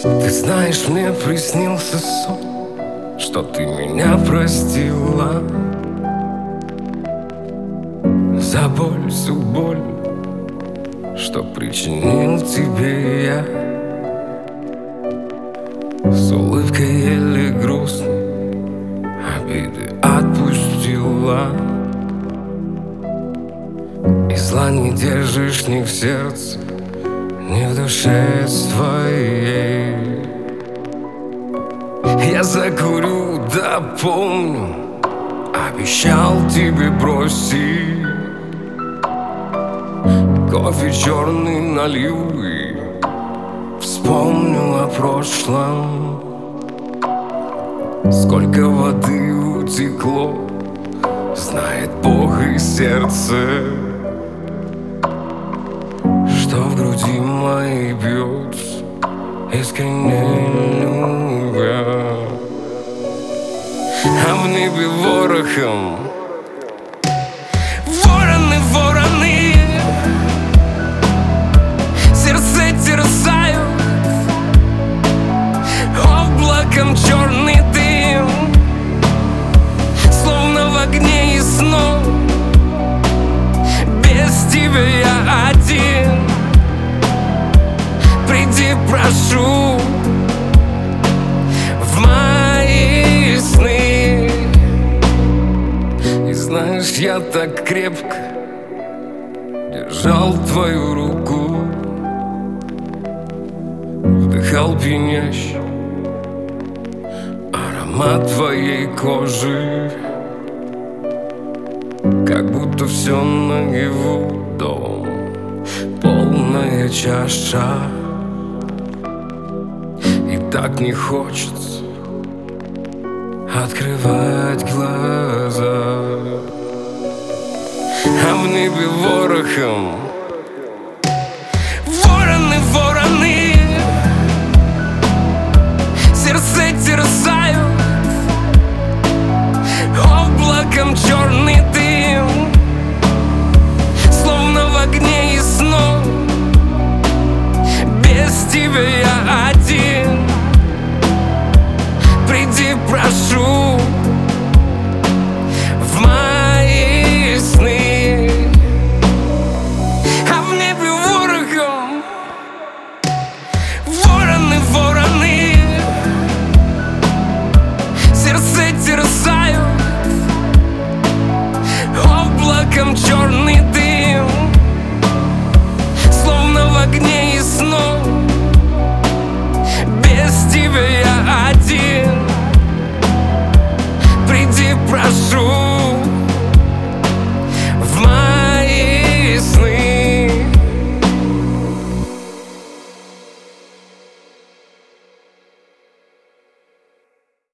Ты знаешь, мне приснился сон, что ты меня простила за боль, всю боль, что причинил тебе я. С улыбкой еле грустной обиды отпустила, и зла не держишь ни в сердце, ни в душе своей. Я закурю, да помню, обещал тебе бросить. Кофе черный налью и вспомню о прошлом. Сколько воды утекло, знает Бог и сердце, что в груди моей бьется искренне любя. А в небе ворохом вороны, вороны, сердце терзают облаком черный дым, словно в огне и снов. Без тебя я один. Приди, прошу, в мои сны. И знаешь, я так крепко держал твою руку, вдыхал пьянящий аромат твоей кожи, как будто все наяву, дом, полная чаша. И так не хочется открывать глаза. А в небе ворохом